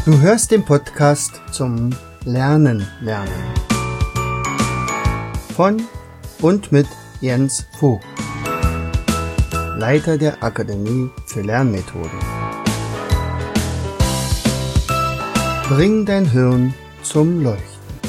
Du hörst den Podcast zum Lernen. Von und mit Jens Vogt, Leiter der Akademie für Lernmethoden. Bring dein Hirn zum Leuchten.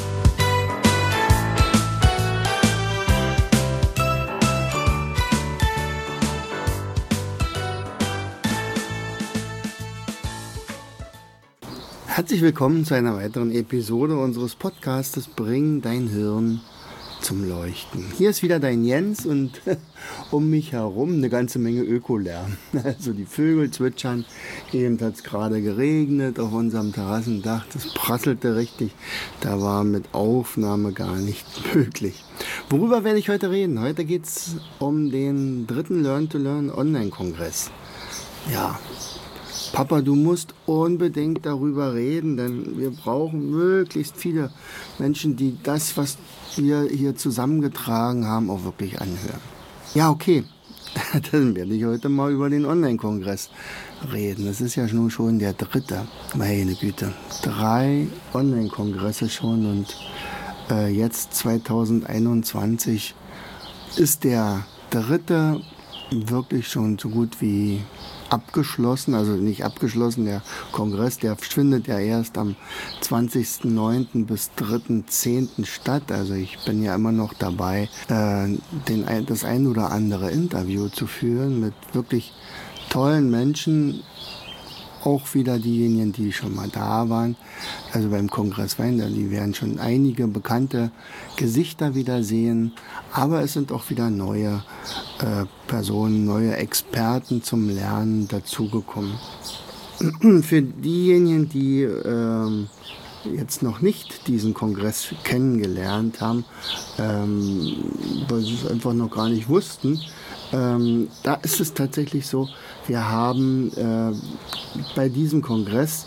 Herzlich willkommen zu einer weiteren Episode unseres Podcastes Bring dein Hirn zum Leuchten. Hier ist wieder dein Jens und um mich herum eine ganze Menge Ökolärm. Also die Vögel zwitschern, eben hat es gerade geregnet auf unserem Terrassendach, das prasselte richtig, da war mit Aufnahme gar nicht möglich. Worüber werde ich heute reden? Heute geht es um den 3. Learn-to-Learn Online-Kongress. Ja, Papa, du musst unbedingt darüber reden, denn wir brauchen möglichst viele Menschen, die das, was wir hier zusammengetragen haben, auch wirklich anhören. Ja, okay, dann werde ich heute mal über den Online-Kongress reden. Das ist ja nun schon der 3. Meine Güte, 3 Online-Kongresse schon und jetzt 2021 ist der 3. wirklich schon so gut wie abgeschlossen, also nicht abgeschlossen, der Kongress, der findet ja erst am 20.09. bis 3.10. statt, also ich bin ja immer noch dabei, das ein oder andere Interview zu führen mit wirklich tollen Menschen, auch wieder diejenigen, die schon mal da waren, also beim Kongress Wein, die werden schon einige bekannte Gesichter wieder sehen, aber es sind auch wieder neue Personen, neue Experten zum Lernen dazugekommen. Für diejenigen, die jetzt noch nicht diesen Kongress kennengelernt haben, weil sie es einfach noch gar nicht wussten, da ist es tatsächlich so, wir haben bei diesem Kongress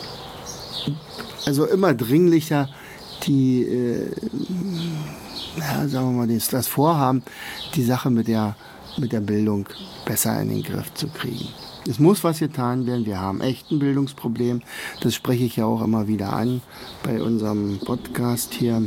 also immer dringlicher sagen wir mal, das Vorhaben, die Sache mit der Bildung besser in den Griff zu kriegen. Es muss was getan werden. Wir haben echt ein Bildungsproblem. Das spreche ich ja auch immer wieder an bei unserem Podcast hier.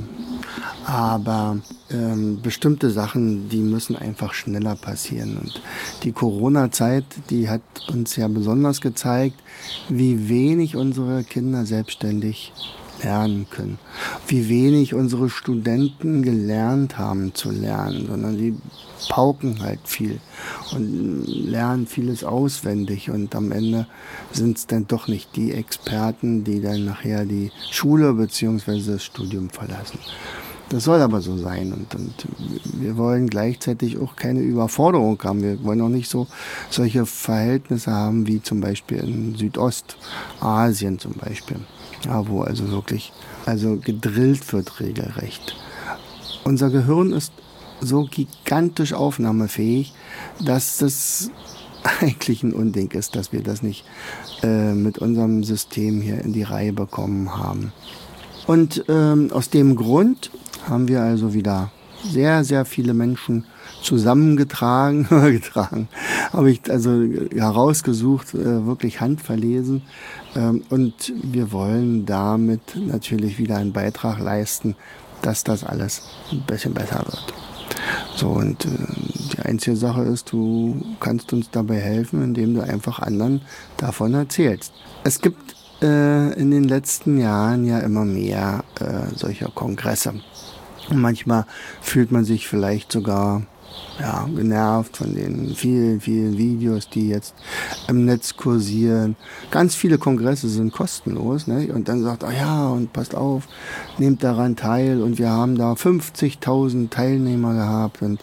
Aber bestimmte Sachen, die müssen einfach schneller passieren. Und die Corona-Zeit, die hat uns ja besonders gezeigt, wie wenig unsere Kinder selbstständig lernen können. Wie wenig unsere Studenten gelernt haben zu lernen, sondern die pauken halt viel und lernen vieles auswendig und am Ende sind es dann doch nicht die Experten, die dann nachher die Schule bzw. das Studium verlassen. Das soll aber so sein und wir wollen gleichzeitig auch keine Überforderung haben. Wir wollen auch nicht solche Verhältnisse haben wie zum Beispiel in Südostasien zum Beispiel. Ja, wo also wirklich gedrillt wird regelrecht. Unser Gehirn ist so gigantisch aufnahmefähig, dass das eigentlich ein Unding ist, dass wir das nicht mit unserem System hier in die Reihe bekommen haben. Und aus dem Grund haben wir also wieder sehr, sehr viele Menschen zusammengetragen, habe ich also herausgesucht, wirklich handverlesen. Und wir wollen damit natürlich wieder einen Beitrag leisten, dass das alles ein bisschen besser wird. So, und die einzige Sache ist, du kannst uns dabei helfen, indem du einfach anderen davon erzählst. Es gibt in den letzten Jahren ja immer mehr solcher Kongresse. Und manchmal fühlt man sich vielleicht sogar genervt von den vielen, vielen Videos, die jetzt im Netz kursieren. Ganz viele Kongresse sind kostenlos, ne? Und dann sagt, und passt auf, nehmt daran teil. Und wir haben da 50.000 Teilnehmer gehabt. Und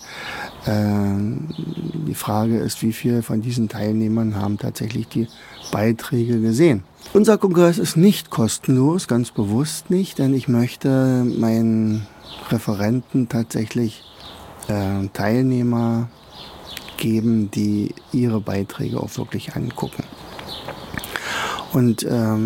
die Frage ist, wie viele von diesen Teilnehmern haben tatsächlich die Beiträge gesehen. Unser Kongress ist nicht kostenlos, ganz bewusst nicht, denn ich möchte meinen Referenten tatsächlich Teilnehmer geben, die ihre Beiträge auch wirklich angucken. Und ich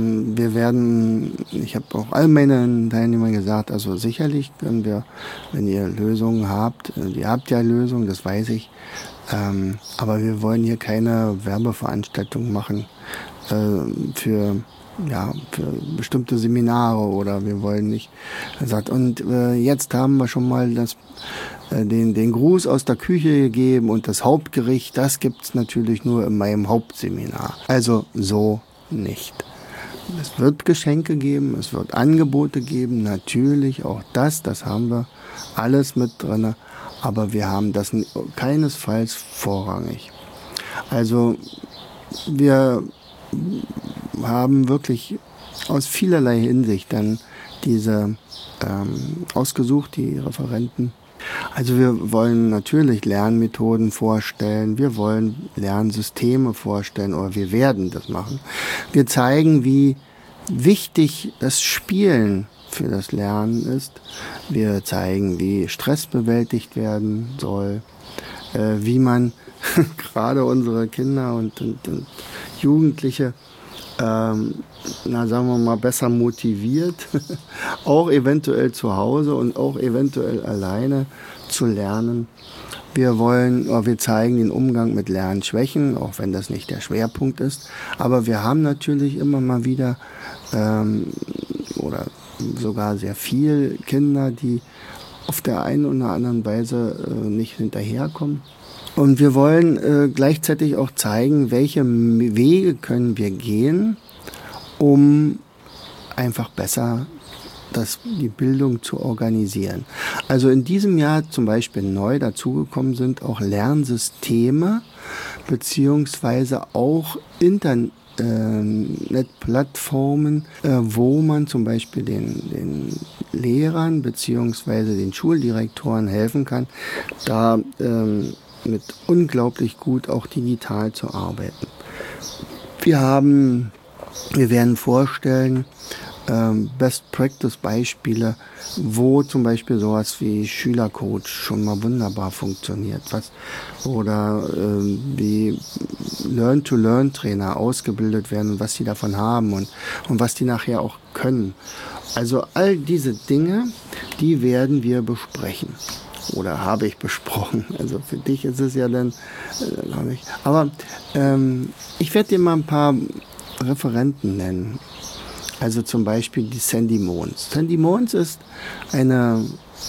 habe auch all meinen Teilnehmern gesagt, also sicherlich können wir, wenn ihr Lösungen habt, ihr habt ja Lösungen, das weiß ich, aber wir wollen hier keine Werbeveranstaltung machen, für bestimmte Seminare oder wir wollen nicht. Er sagt, und jetzt haben wir schon mal den Gruß aus der Küche gegeben und das Hauptgericht, das gibt's natürlich nur in meinem Hauptseminar. Also so nicht. Es wird Geschenke geben, es wird Angebote geben, natürlich auch das haben wir alles mit drin, aber wir haben das keinesfalls vorrangig. Also wir haben wirklich aus vielerlei Hinsicht dann diese ausgesucht, die Referenten. Also wir wollen natürlich Lernmethoden vorstellen, wir wollen Lernsysteme vorstellen oder wir werden das machen. Wir zeigen, wie wichtig das Spielen für das Lernen ist. Wir zeigen, wie Stress bewältigt werden soll, wie man gerade unsere Kinder und Jugendliche sagen wir mal, besser motiviert, auch eventuell zu Hause und auch eventuell alleine zu lernen. Wir zeigen den Umgang mit Lernschwächen, auch wenn das nicht der Schwerpunkt ist. Aber wir haben natürlich immer mal wieder oder sogar sehr viel Kinder, die auf der einen oder anderen Weise nicht hinterherkommen. Und wir wollen gleichzeitig auch zeigen, welche Wege können wir gehen, um einfach besser die Bildung zu organisieren. Also in diesem Jahr zum Beispiel neu dazugekommen sind auch Lernsysteme beziehungsweise auch Internetplattformen, wo man zum Beispiel den Lehrern beziehungsweise den Schuldirektoren helfen kann, da mit unglaublich gut auch digital zu arbeiten. Wir werden vorstellen, Best-Practice-Beispiele, wo zum Beispiel sowas wie Schülercoach schon mal wunderbar funktioniert. Oder wie Learn-to-Learn-Trainer ausgebildet werden und was sie davon haben und was die nachher auch können. Also all diese Dinge, die werden wir besprechen. Oder habe ich besprochen. Also für dich ist es ja dann noch nicht. Aber ich werde dir mal ein paar Referenten nennen. Also zum Beispiel die Sandy Mons. Sandy Mons ist eine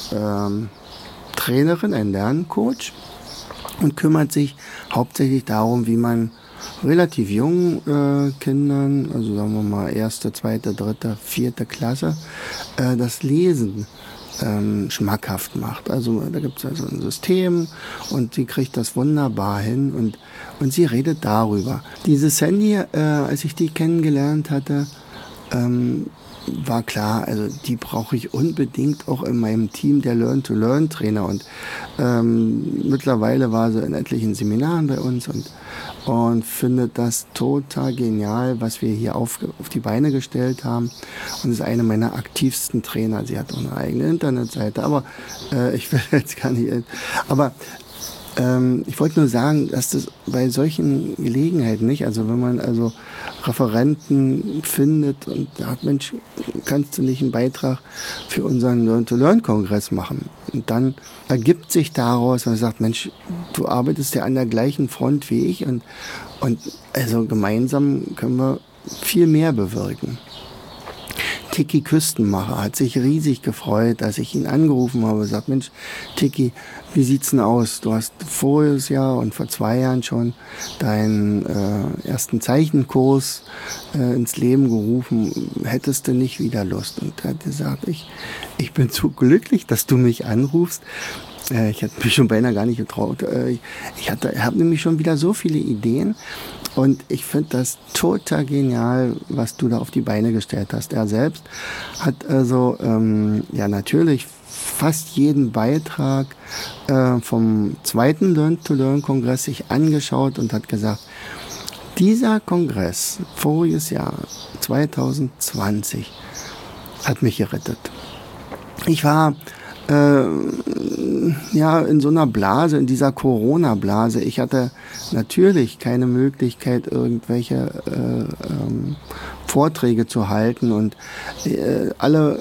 Trainerin, ein Lerncoach und kümmert sich hauptsächlich darum, wie man relativ jungen Kindern, also sagen wir mal 1., 2., 3., 4. Klasse, das Lesen schmackhaft macht. Also da gibt es also ein System und sie kriegt das wunderbar hin und sie redet darüber. Diese Sandy, als ich die kennengelernt hatte, war klar, also die brauche ich unbedingt auch in meinem Team der Learn-to-Learn-Trainer und mittlerweile war sie in etlichen Seminaren bei uns und findet das total genial, was wir hier auf die Beine gestellt haben und ist eine meiner aktivsten Trainer. Sie hat auch eine eigene Internetseite, aber ich will jetzt gar nicht... Aber ich wollte nur sagen, dass das bei solchen Gelegenheiten nicht, also wenn man also Referenten findet und sagt, Mensch, kannst du nicht einen Beitrag für unseren Learn-to-Learn-Kongress machen? Und dann ergibt sich daraus, man sagt, Mensch, du arbeitest ja an der gleichen Front wie ich und also gemeinsam können wir viel mehr bewirken. Tiki Küstenmacher hat sich riesig gefreut, als ich ihn angerufen habe und sagt, Mensch, Tiki, wie sieht's denn aus? Du hast voriges Jahr und vor 2 Jahren schon deinen ersten Zeichenkurs ins Leben gerufen. Hättest du nicht wieder Lust? Und er hat gesagt, ich bin so glücklich, dass du mich anrufst. Ich hätte mich schon beinahe gar nicht getraut. Ich habe nämlich schon wieder so viele Ideen. Und ich finde das total genial, was du da auf die Beine gestellt hast. Er selbst hat also natürlich fast jeden Beitrag vom 2. Learn-to-Learn-Kongress sich angeschaut und hat gesagt, dieser Kongress, voriges Jahr, 2020, hat mich gerettet. Ich war in so einer Blase, in dieser Corona-Blase. Ich hatte natürlich keine Möglichkeit, irgendwelche Vorträge zu halten und alle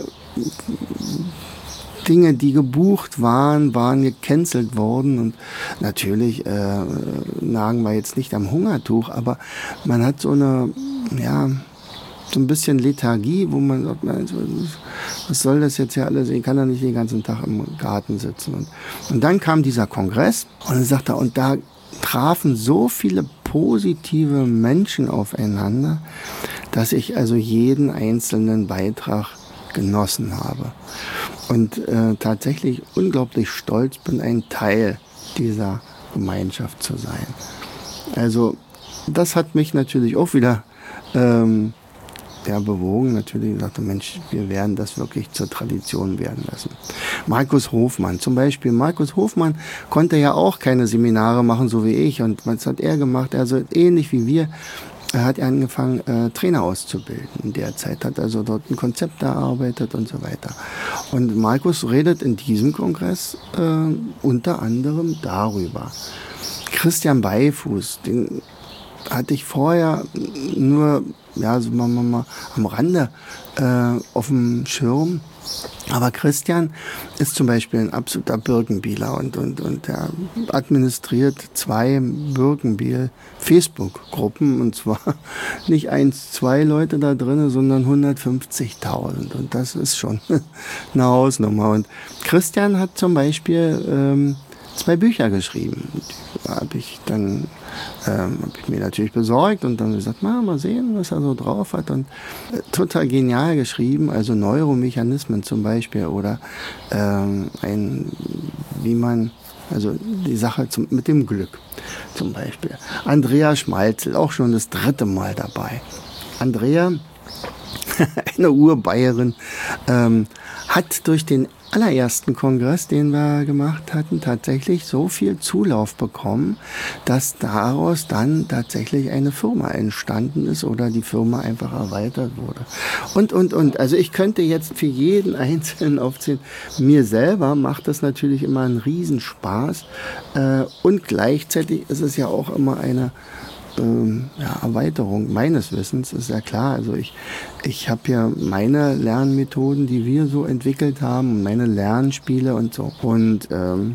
Dinge, die gebucht waren gecancelt worden und natürlich nagen wir jetzt nicht am Hungertuch, aber man hat so eine ja, so ein bisschen Lethargie, wo man sagt, was soll das jetzt hier alles? Ich kann ja nicht den ganzen Tag im Garten sitzen. Und dann kam dieser Kongress und dann sagte er, und da trafen so viele positive Menschen aufeinander, dass ich also jeden einzelnen Beitrag genossen habe. Und tatsächlich unglaublich stolz bin, ein Teil dieser Gemeinschaft zu sein. Also das hat mich natürlich auch wieder bewogen. Natürlich gesagt, Mensch, wir werden das wirklich zur Tradition werden lassen. Markus Hofmann zum Beispiel. Markus Hofmann konnte ja auch keine Seminare machen, so wie ich. Und was hat er gemacht? Also ähnlich wie wir. Er hat angefangen, Trainer auszubilden in der Zeit, hat also dort ein Konzept erarbeitet und so weiter. Und Markus redet in diesem Kongress unter anderem darüber. Christian Beifuß, den hatte ich vorher nur, ja, so mal am Rande auf dem Schirm. Aber Christian ist zum Beispiel ein absoluter Birkenbieler und er administriert 2 Birkenbiel-Facebook-Gruppen und zwar nicht 1, 2 Leute da drin, sondern 150.000 und das ist schon eine Hausnummer. Und Christian hat zum Beispiel 2 Bücher geschrieben. Habe ich mir natürlich besorgt und dann gesagt, mal sehen, was er so drauf hat. Und total genial geschrieben, also Neuromechanismen zum Beispiel oder also die Sache mit dem Glück zum Beispiel. Andrea Schmalzel, auch schon das 3. Mal dabei. Andrea, eine Urbayerin, hat durch den allerersten Kongress, den wir gemacht hatten, tatsächlich so viel Zulauf bekommen, dass daraus dann tatsächlich eine Firma entstanden ist oder die Firma einfach erweitert wurde. Und. Also ich könnte jetzt für jeden Einzelnen aufzählen. Mir selber macht das natürlich immer einen Riesenspaß und gleichzeitig ist es ja auch immer eine Erweiterung meines Wissens, ist ja klar. Also ich habe ja meine Lernmethoden, die wir so entwickelt haben, meine Lernspiele und so. Und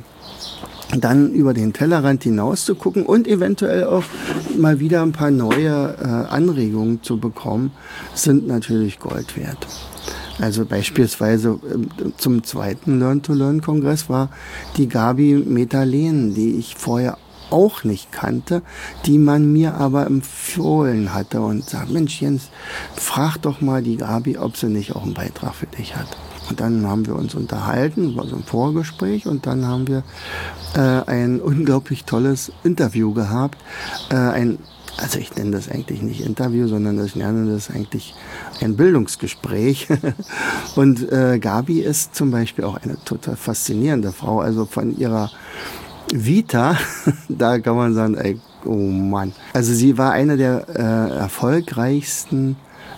dann über den Tellerrand hinaus zu gucken und eventuell auch mal wieder ein paar neue Anregungen zu bekommen, sind natürlich Gold wert. Also beispielsweise zum 2. Learn-to-Learn-Kongress war die Gabi Metalen, die ich vorher auch nicht kannte, die man mir aber empfohlen hatte und sagt, Mensch Jens, frag doch mal die Gabi, ob sie nicht auch einen Beitrag für dich hat. Und dann haben wir uns unterhalten, war so ein Vorgespräch und dann haben wir ein unglaublich tolles Interview gehabt. Also ich nenne das eigentlich nicht Interview, sondern ich nenne das eigentlich ein Bildungsgespräch. Und Gabi ist zum Beispiel auch eine total faszinierende Frau, also von ihrer Vita, da kann man sagen, ey, oh Mann. Also sie war eine der erfolgreichsten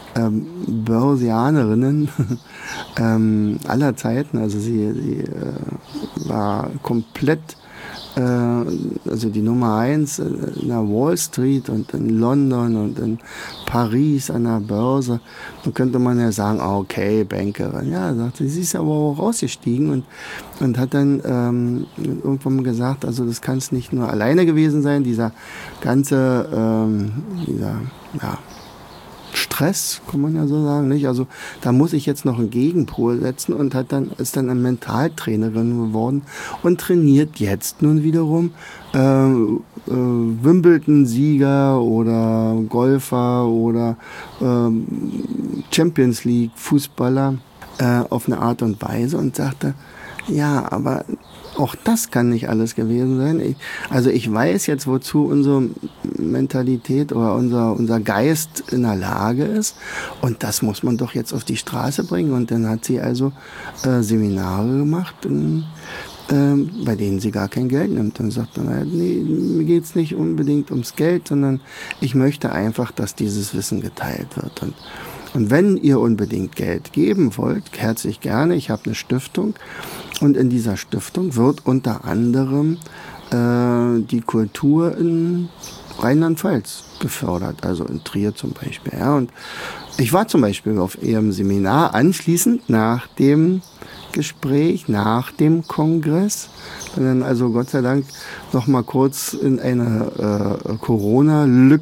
Börsianerinnen aller Zeiten. Also sie war komplett also die Nummer 1 in der Wall Street und in London und in Paris an der Börse. Da könnte man ja sagen, okay, Bankerin. Ja, sagte sie, ist aber auch rausgestiegen und hat dann irgendwann gesagt, also das kann es nicht nur alleine gewesen sein, dieser ganze, Stress, kann man ja so sagen, nicht? Also da muss ich jetzt noch einen Gegenpol setzen und ist dann eine Mentaltrainerin geworden und trainiert jetzt nun wiederum Wimbledon-Sieger oder Golfer oder Champions League Fußballer auf eine Art und Weise und sagte, ja, aber auch das kann nicht alles gewesen sein. Ich weiß jetzt, wozu unsere Mentalität oder unser Geist in der Lage ist. Und das muss man doch jetzt auf die Straße bringen. Und dann hat sie also Seminare gemacht, bei denen sie gar kein Geld nimmt. Und sagt dann, nee, mir geht's nicht unbedingt ums Geld, sondern ich möchte einfach, dass dieses Wissen geteilt wird. Und wenn ihr unbedingt Geld geben wollt, herzlich gerne. Ich habe eine Stiftung und in dieser Stiftung wird unter anderem die Kultur in Rheinland-Pfalz gefördert, also in Trier zum Beispiel. Ja. Und ich war zum Beispiel auf ihrem Seminar anschließend nach dem Gespräch, nach dem Kongress. Und dann also Gott sei Dank noch mal kurz in eine Corona-Lücke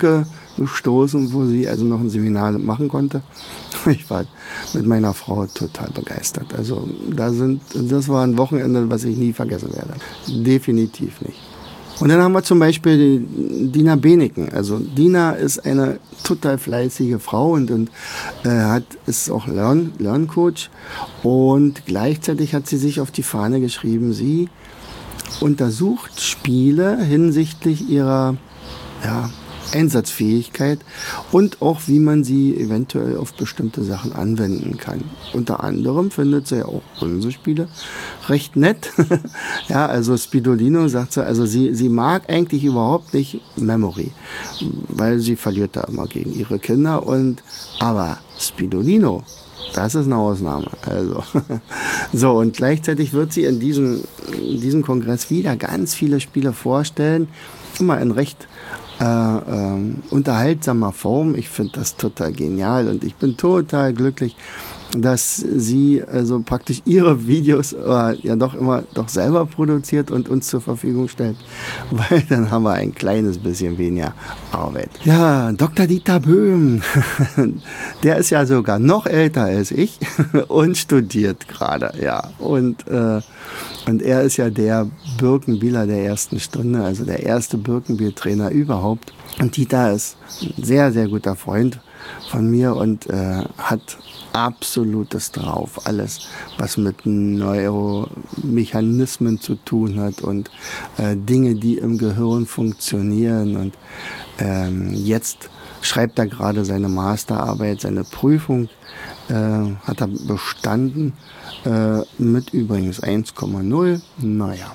gestoßen, wo sie also noch ein Seminar machen konnte. Ich war mit meiner Frau total begeistert. Also das war ein Wochenende, was ich nie vergessen werde. Definitiv nicht. Und dann haben wir zum Beispiel Dina Beneken. Also Dina ist eine total fleißige Frau und ist auch Lerncoach. Und gleichzeitig hat sie sich auf die Fahne geschrieben, sie untersucht Spiele hinsichtlich ihrer Einsatzfähigkeit und auch, wie man sie eventuell auf bestimmte Sachen anwenden kann. Unter anderem findet sie ja auch unsere Spiele recht nett. Ja, also Spidolino sagt sie, also sie mag eigentlich überhaupt nicht Memory, weil sie verliert da immer gegen ihre Kinder. Aber Spidolino, das ist eine Ausnahme. Also so, und gleichzeitig wird sie in diesem Kongress wieder ganz viele Spiele vorstellen, immer in recht unterhaltsamer Form. Ich finde das total genial und ich bin total glücklich, dass sie also praktisch ihre Videos doch selber produziert und uns zur Verfügung stellt, weil dann haben wir ein kleines bisschen weniger Arbeit. Ja, Dr. Dieter Böhm, der ist ja sogar noch älter als ich und studiert gerade, ja. Und er ist ja der Birkenbieler der ersten Stunde, also der erste Birkenbiel-Trainer überhaupt. Und Dieter ist ein sehr, sehr guter Freund von mir und hat absolutes drauf. Alles, was mit Neuromechanismen zu tun hat und Dinge, die im Gehirn funktionieren. Und jetzt schreibt er gerade seine Masterarbeit, seine Prüfung, hat er bestanden. Mit übrigens 1,0. Naja.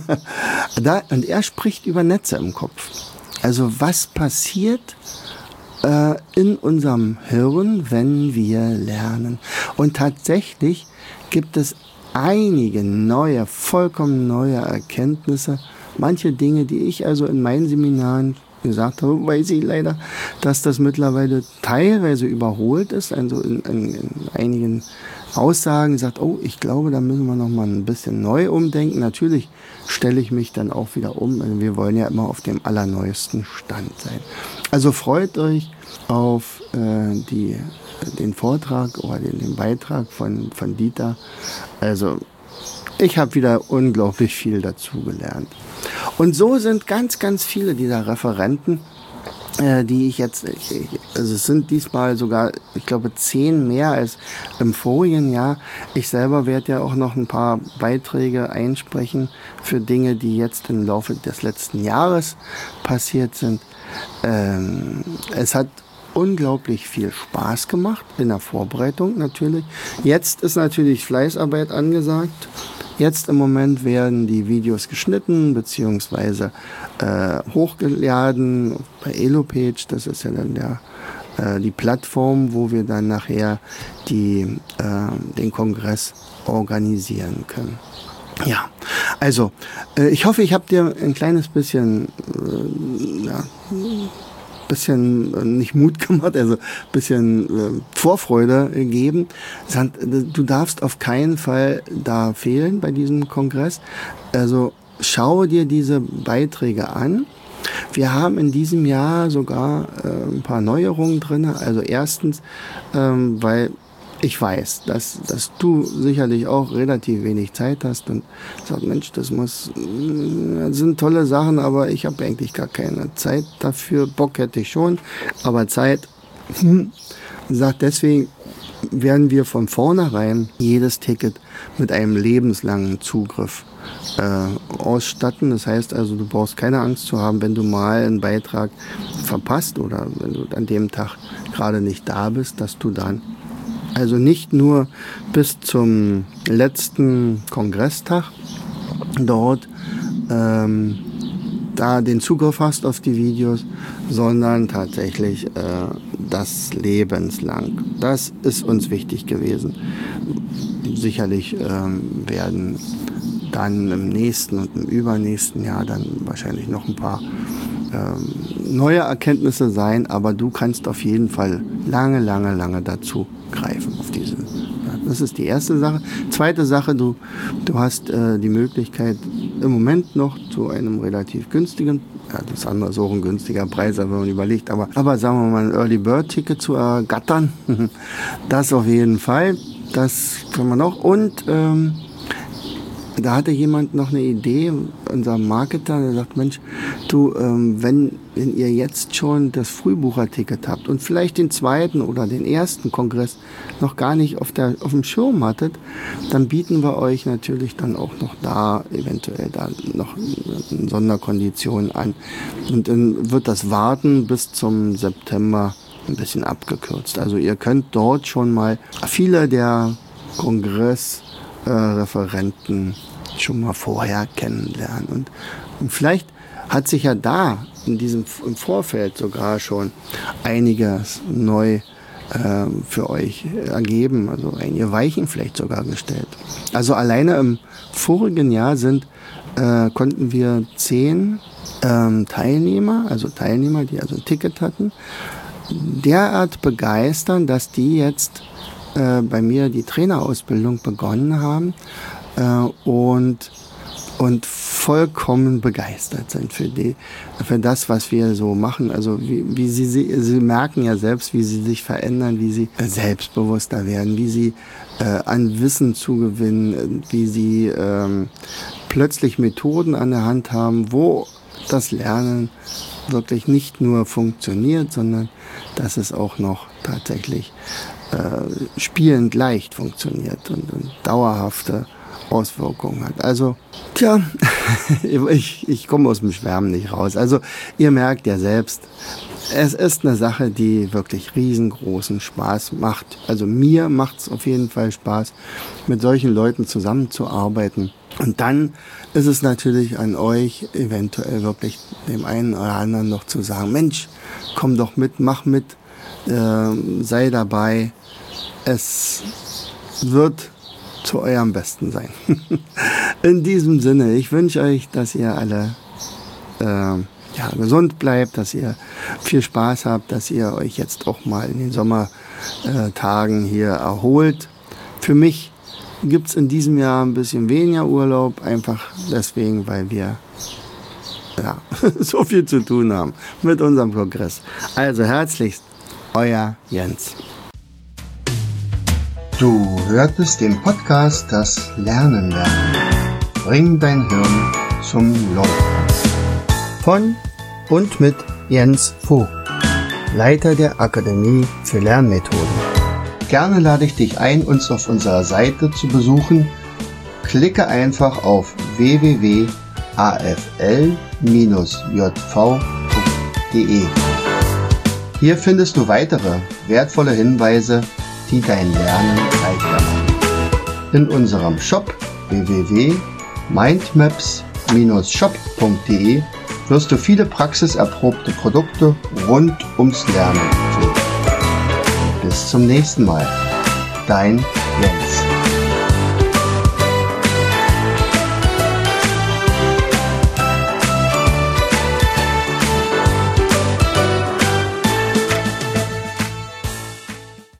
Und er spricht über Netze im Kopf. Also was passiert in unserem Hirn, wenn wir lernen? Und tatsächlich gibt es einige vollkommen neue Erkenntnisse. Manche Dinge, die ich also in meinen Seminaren gesagt habe, weiß ich leider, dass das mittlerweile teilweise überholt ist. Also in einigen Aussagen sagt, ich glaube, da müssen wir noch mal ein bisschen neu umdenken. Natürlich stelle ich mich dann auch wieder um. Also wir wollen ja immer auf dem allerneuesten Stand sein. Also freut euch auf den Vortrag oder den Beitrag von Dieter. Also ich habe wieder unglaublich viel dazu gelernt. Und so sind ganz, ganz viele dieser Referenten, die ich jetzt, also es sind diesmal sogar, ich glaube, 10 mehr als im vorigen Jahr. Ich selber werde ja auch noch ein paar Beiträge einsprechen für Dinge, die jetzt im Laufe des letzten Jahres passiert sind. Es hat unglaublich viel Spaß gemacht, in der Vorbereitung natürlich. Jetzt ist natürlich Fleißarbeit angesagt. Jetzt im Moment werden die Videos geschnitten bzw. hochgeladen bei Elopage. Das ist ja dann die Plattform, wo wir dann nachher den Kongress organisieren können. Ja, also ich hoffe, ich habe dir ein kleines bisschen nicht Mut gemacht, also ein bisschen Vorfreude gegeben. Du darfst auf keinen Fall da fehlen bei diesem Kongress. Also schau dir diese Beiträge an. Wir haben in diesem Jahr sogar ein paar Neuerungen drin. Also erstens, weil ich weiß, dass du sicherlich auch relativ wenig Zeit hast und sagst, Mensch, das sind tolle Sachen, aber ich habe eigentlich gar keine Zeit dafür. Bock hätte ich schon, aber Zeit, sagt deswegen werden wir von vornherein jedes Ticket mit einem lebenslangen Zugriff ausstatten. Das heißt also, du brauchst keine Angst zu haben, wenn du mal einen Beitrag verpasst oder wenn du an dem Tag gerade nicht da bist, dass du dann also nicht nur bis zum letzten Kongresstag dort da den Zugriff hast auf die Videos, sondern tatsächlich das lebenslang. Das ist uns wichtig gewesen. Sicherlich werden dann im nächsten und im übernächsten Jahr dann wahrscheinlich noch ein paar neue Erkenntnisse sein, aber du kannst auf jeden Fall lange dazu greifen auf diese Das ist die erste Sache. Zweite Sache, du hast die Möglichkeit im Moment noch zu einem relativ günstigen, das andere ist auch ein günstiger Preis, wenn man überlegt, aber sagen wir mal ein Early Bird Ticket zu ergattern, das auf jeden Fall, das kann man noch. Und da hatte jemand noch eine Idee, unser Marketer, der sagt, Mensch, du, wenn ihr jetzt schon das Frühbucherticket habt und vielleicht den zweiten oder den ersten Kongress noch gar nicht auf dem Schirm hattet, dann bieten wir euch natürlich dann auch noch da eventuell da noch Sonderkonditionen an. Und dann wird das Warten bis zum September ein bisschen abgekürzt. Also ihr könnt dort schon mal viele der Referenten schon mal vorher kennenlernen. Und vielleicht hat sich ja da im Vorfeld sogar schon einiges neu für euch ergeben, also einige Weichen vielleicht sogar gestellt. Also alleine im vorigen Jahr konnten wir 10 Teilnehmer, die also ein Ticket hatten, derart begeistern, dass die jetzt bei mir die Trainerausbildung begonnen haben und vollkommen begeistert sind für das, was wir so machen. Also wie sie merken ja selbst, wie sie sich verändern, wie sie selbstbewusster werden, wie sie an Wissen zugewinnen, wie sie plötzlich Methoden an der Hand haben, wo das Lernen wirklich nicht nur funktioniert, sondern dass es auch noch tatsächlich spielend leicht funktioniert und dauerhafte Auswirkungen hat. Also, ich komme aus dem Schwärmen nicht raus. Also, ihr merkt ja selbst, es ist eine Sache, die wirklich riesengroßen Spaß macht. Also, mir macht es auf jeden Fall Spaß, mit solchen Leuten zusammenzuarbeiten. Und dann ist es natürlich an euch, eventuell wirklich dem einen oder anderen noch zu sagen, Mensch, komm doch mit, mach mit, sei dabei. Es wird zu eurem Besten sein. In diesem Sinne, ich wünsche euch, dass ihr alle gesund bleibt, dass ihr viel Spaß habt, dass ihr euch jetzt auch mal in den Sommertagen hier erholt. Für mich gibt es in diesem Jahr ein bisschen weniger Urlaub, einfach deswegen, weil wir so viel zu tun haben mit unserem Progress. Also herzlichst, euer Jens. Du hörtest den Podcast Das Lernen lernen. Bring dein Hirn zum Leuchten. Von und mit Jens Vogt, Leiter der Akademie für Lernmethoden. Gerne lade ich dich ein, uns auf unserer Seite zu besuchen. Klicke einfach auf www.afl-jv.de. Hier findest du weitere wertvolle Hinweise, die dein Lernen leichter machen. In unserem Shop www.mindmaps-shop.de wirst du viele praxiserprobte Produkte rund ums Lernen finden. Bis zum nächsten Mal. Dein Jens.